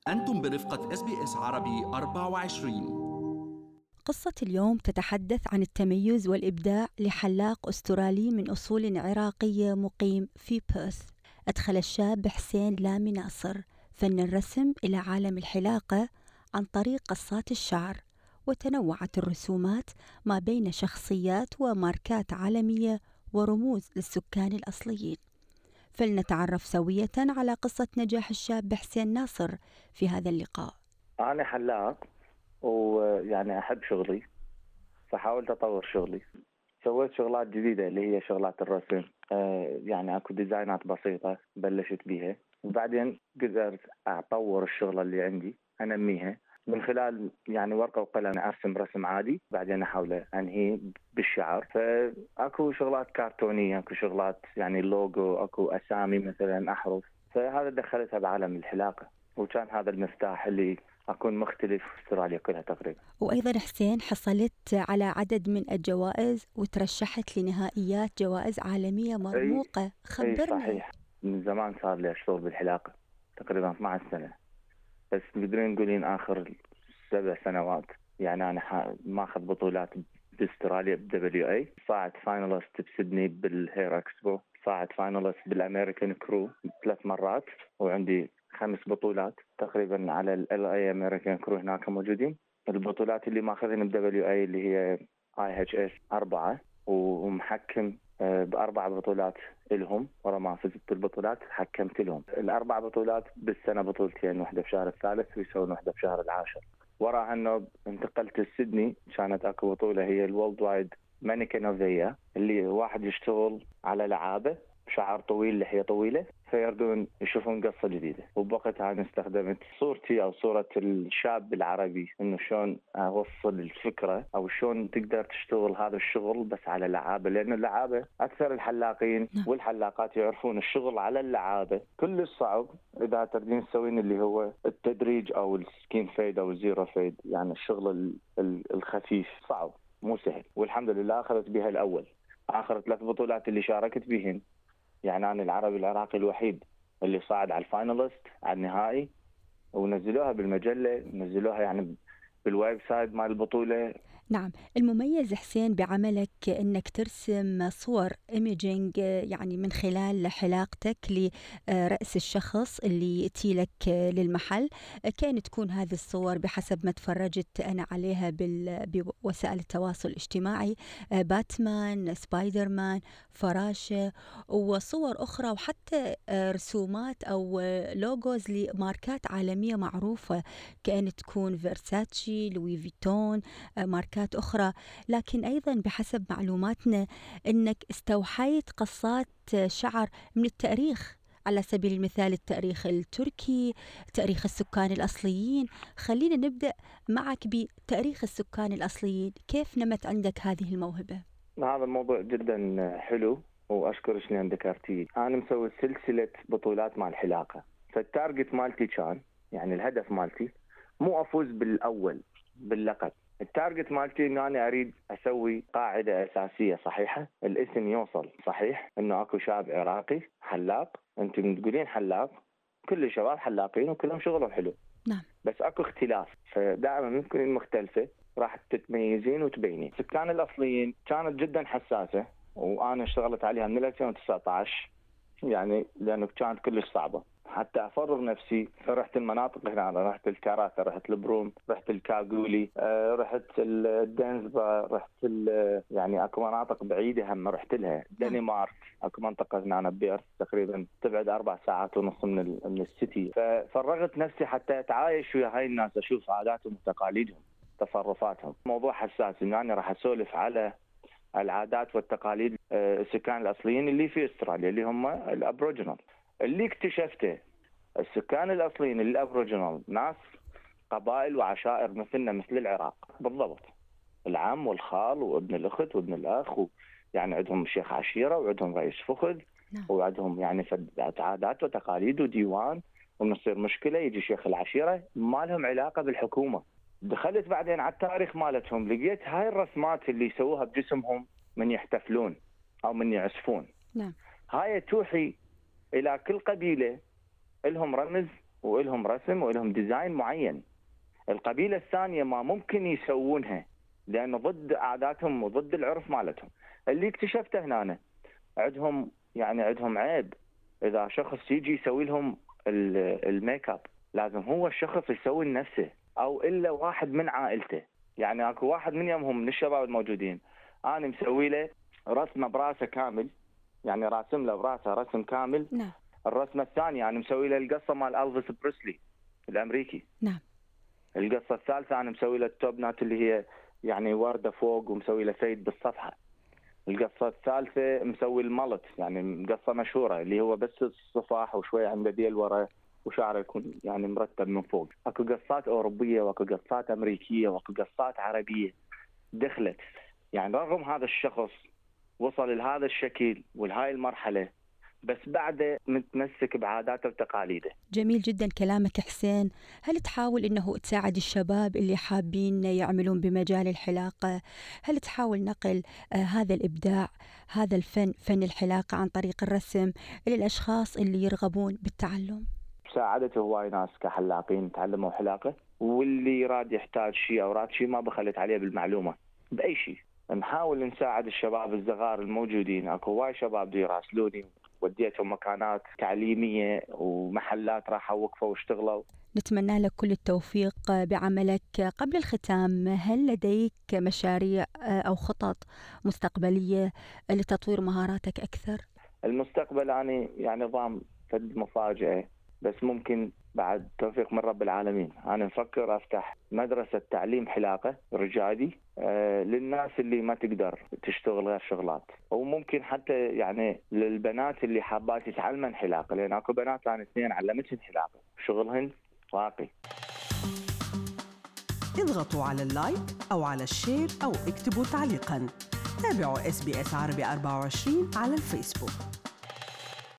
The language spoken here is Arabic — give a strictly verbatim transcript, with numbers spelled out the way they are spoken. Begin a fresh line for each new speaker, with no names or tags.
أنتم برفقة إس بي إس عربي أربعة وعشرين.
قصة اليوم تتحدث عن التميز والإبداع لحلاق أسترالي من أصول عراقية مقيم في بيرث. أدخل الشاب حسين لامي ناصر فن الرسم إلى عالم الحلاقة عن طريق قصات الشعر، وتنوعت الرسومات ما بين شخصيات وماركات عالمية ورموز للسكان الأصليين. فلنتعرف سوية على قصة نجاح الشاب حسين ناصر في هذا اللقاء.
أنا حلاق ويعني أحب شغلي، فحاولت أطور شغلي. سويت شغلات جديدة اللي هي شغلات الرسم، آه يعني أكو ديزاينات بسيطة بلشت بيها، وبعدين قدرت أطور الشغلة اللي عندي أنميها من خلال يعني ورقة وقلم، أرسم رسم عادي بعدين أحاول أنهي بالشعر. فأكو شغلات كرتونية، أكو شغلات يعني لوجو، أكو أسامي مثلا أحرف، فهذا دخلتها بعالم الحلاقة، وكان هذا المفتاح اللي أكون مختلف في استراليا كلها تقريبا.
وأيضا حسين حصلت على عدد من الجوائز وترشحت لنهائيات جوائز عالمية مرموقة.
أي
خبرنا.
أي صحيح، من زمان صار لي أشتغل بالحلاقة تقريبا اثني عشر سنة، بس تقدرين تقولين آخر سبع سنوات يعني أنا ماخذ بطولات باستراليا بدبليو اي، صاعد فاينالست بسيدني بالهير اكسبو، صاعد فاينالست بالامريكان كرو ثلاث مرات، وعندي خمس بطولات تقريبا على ال اي امريكان كرو هناك موجودين. البطولات اللي ماخذين بدبليو اي اللي هي اي اتش اس اربعة، ومحكم بأربع بطولات لهم، ورا ما فزت بالبطولات حكمت لهم الأربع بطولات بالسنة، بطولتين، واحدة بشهر الثالث ويسوون واحدة بشهر العاشر. وراها أنه انتقلت لسيدني، كانت أكو بطولة هي الورلد وايد مانيكن اوف ذا يير، اللي واحد يشتغل على لعابة شعر طويل لحية طويلة، فيردون يشوفون قصة جديدة. وبوقتها أنا استخدمت صورتي أو صورة الشاب العربي، إنه شلون أوصل الفكرة أو شلون تقدر تشتغل هذا الشغل بس على لعابة، لأن اللعابة أكثر الحلاقين والحلاقات يعرفون الشغل على اللعابة كل الصعب إذا تردين تسوين اللي هو التدريج أو السكين فيد أو الزيرو فيد، يعني الشغل الخفيف صعب مو سهل. والحمد لله أخذت بها الأول. آخر ثلاث بطولات اللي شاركت بهن يعني أنا العربي العراقي الوحيد اللي صعد على الفاينالست على النهائي، ونزلوها بالمجلة، نزلوها يعني بالويب سايت مال البطولة.
نعم، المميز حسين بعملك أنك ترسم صور إيميجينج يعني من خلال حلاقتك لرأس الشخص اللي يأتي لك للمحل. كانت تكون هذه الصور بحسب ما تفرجت أنا عليها بوسائل التواصل الاجتماعي، باتمان، سبايدر مان، فراشة، وصور أخرى، وحتى رسومات أو لوجوز لماركات عالمية معروفة، كانت تكون فيرساتشي، لوي فيتون، ماركات أخرى. لكن أيضا بحسب معلوماتنا أنك استوحيت قصات شعر من التاريخ، على سبيل المثال التاريخ التركي، تاريخ السكان الأصليين. خلينا نبدأ معك بتاريخ السكان الأصليين، كيف نمت عندك هذه الموهبة؟
هذا الموضوع جدا حلو وأشكرك لأن ذكرتيه. أنا مسوي سلسلة بطولات مع الحلاقة، فالتارجت مالتي كان يعني الهدف مالتي مو أفوز بالأول باللقب، التارجت مالتي إنه أنا أريد أسوي قاعدة أساسية صحيحة، الاسم يوصل صحيح، إنه أكو شاب عراقي حلاق، أنتم تقولين حلاق، كل الشباب حلاقين وكلهم شغلهم حلو.
نعم.
بس أكو اختلاف، فدائما ممكن المختلفة راح تتميزين وتبينين. السكان الأصليين كانت جدا حساسة، وأنا اشتغلت عليها من ألفين وتسعة عشر يعني لأنه كانت كلش صعبة حتى أفرغ نفسي. فرحت المناطق هنا، رحت الكاراثا، رحت البروم، رحت الكاغولي، أه رحت الدنزبا، رحت يعني أكو مناطق بعيدة هم رحت لها. دنمارك أكو منطقة هنا بيرث تقريبا تبعد أربع ساعات ونص من ال من السيتي. ففرغت نفسي حتى أتعايش ويا هاي الناس، أشوف عاداتهم وتقاليدهم تصرفاتهم. موضوع حساس إن أنا راح أسولف على العادات والتقاليد السكان الأصليين اللي في أستراليا اللي هم الأبروجينال. اللي اكتشفته السكان الأصليين الأبروجينال ناس قبائل وعشائر مثلنا مثل العراق بالضبط، العم والخال وابن الأخت وابن الأخ، يعني عندهم شيخ عشيرة وعندهم رئيس فخذ وعندهم يعني عادات وتقاليد وديوان، ونصير مشكلة يجي شيخ العشيرة ما لهم علاقة بالحكومة. دخلت بعدين على التاريخ مالتهم، لقيت هاي الرسمات اللي يسووها بجسمهم من يحتفلون أو من يعزفون.
نعم.
هاي توحي إلى كل قبيلة لهم رمز وإلهم رسم وإلهم ديزاين معين. القبيلة الثانية ما ممكن يسوونها لأنه ضد عاداتهم وضد العرف مالتهم. اللي اكتشفته هنا عندهم يعني عندهم عيب، إذا شخص يجي يسوي لهم الميك اب لازم هو الشخص يسوي لنفسه أو إلا واحد من عائلته. يعني أكو واحد من يومهم من الشباب الموجودين أنا مسوي له رسمة براسه كامل، يعني راسم له براسه رسم كامل.
نعم.
الرسمة الثانية أنا مسوي له القصة مال ألفيس بريسلي الأمريكي.
نعم.
القصة الثالثة أنا مسوي له التوبنات اللي هي يعني وردة فوق ومسوي له سيد بالصفحة. القصة الثالثة مسوي الملت، يعني قصة مشهورة اللي هو بس الصفاح وشوية عنده ديل ورا وشعره يكون يعني مرتب من فوق. اكو قصات أوروبية واكو قصات أمريكية واكو قصات عربية دخلت. يعني رغم هذا الشخص وصل لهذا الشكل ولهاي المرحلة بس بعده متمسك بعاداته وتقاليده.
جميل جدا كلامك حسين. هل تحاول انه تساعد الشباب اللي حابين يعملون بمجال الحلاقة؟ هل تحاول نقل آه هذا الإبداع، هذا الفن، فن الحلاقة عن طريق الرسم إلى الأشخاص اللي يرغبون بالتعلم؟
ساعدت هواي ناس كحلاقين تعلموا حلاقة، واللي راد يحتاج شيء أو راد شيء ما بخلت عليه بالمعلومة بأي شيء. نحاول نساعد الشباب الصغار الموجودين. اكو هواي شباب دي يراسلوني، وديتهم مكانات تعليمية ومحلات راح وقفوا واشتغلوا.
نتمنى لك كل التوفيق بعملك. قبل الختام، هل لديك مشاريع أو خطط مستقبلية لتطوير مهاراتك أكثر؟
المستقبل أنا يعني نظام فد مفاجأة، بس ممكن بعد توفيق من رب العالمين. أنا نفكر أفتح مدرسة تعليم حلاقة رجالي آه للناس اللي ما تقدر تشتغل غير شغلات، وممكن حتى يعني للبنات اللي حابات يتعلمن حلاقة، لأن أكو بنات أنا اثنين علمتهن حلاقة شغلهن راقي.
اضغطوا على اللايك أو على الشير أو اكتبوا تعليقاً. تابعوا إس بي إس عربي أربعة وعشرين على الفيسبوك.